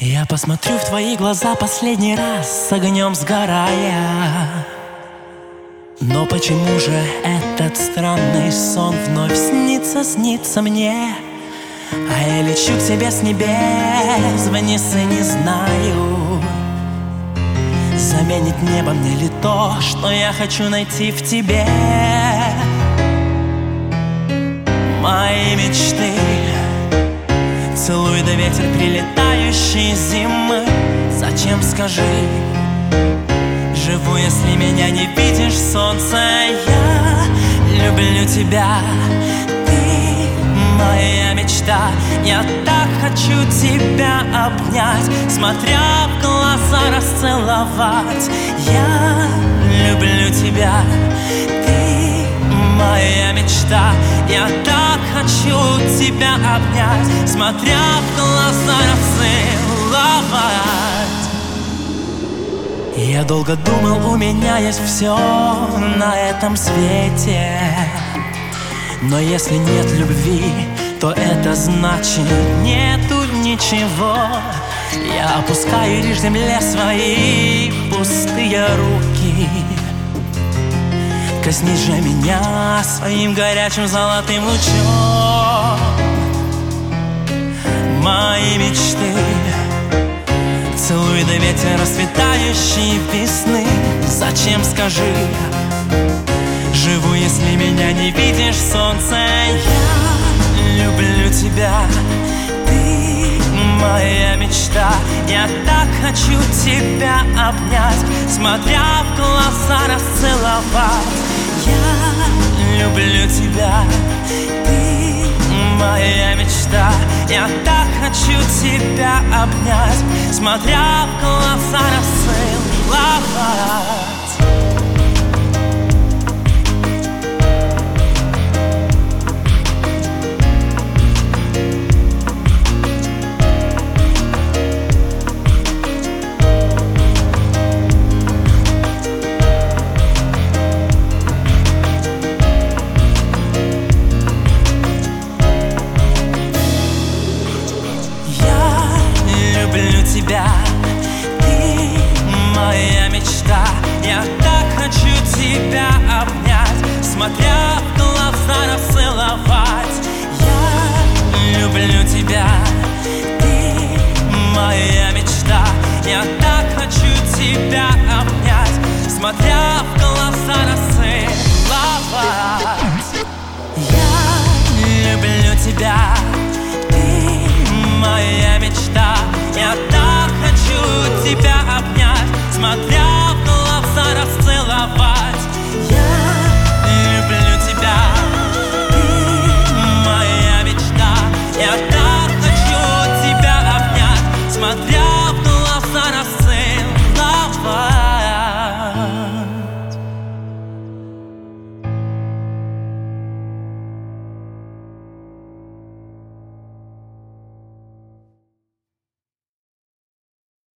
Я посмотрю в твои глаза последний раз, с огнем сгорая. Но почему же этот странный сон вновь снится мне? А я лечу к тебе с небес вниз и не знаю, заменит небо мне ли то, что я хочу найти в тебе. Мои мечты целуй, да ветер прилетающий зимы. Зачем, скажи, живу, если меня не видишь, солнце? Я люблю тебя, ты моя мечта. Я так хочу тебя обнять, смотря в глаза расцеловать. Я люблю тебя, ты моя мечта. Я так хочу тебя обнять, смотря в глаза расцеловать. Я долго думал, у меня есть все на этом свете. Но если нет любви, то это значит нету ничего. Я опускаю лишь земле свои пустые руки. Коснись же меня своим горячим золотым лучом. Мои мечты целуй, да ветер расцветающей весны. Зачем, скажи, живу, если меня не видишь, солнце? Я люблю тебя, ты моя мечта. Я так хочу тебя обнять, смотря в глаза расцеловать. Я люблю тебя, ты моя мечта. Я так хочу тебя обнять, смотря в глаза расцеловать. Люблю тебя, ты моя мечта. Я так хочу тебя обнять, смотря в глаза расцеловать. Я люблю тебя, ты моя мечта. Я так хочу тебя обнять, смотря в глаза расцеловать. Я люблю тебя, ты моя мечта. Я так хочу тебя обнять, смотря в глаза расцеловать. Я люблю тебя, ты моя мечта. Я так хочу тебя обнять, смотря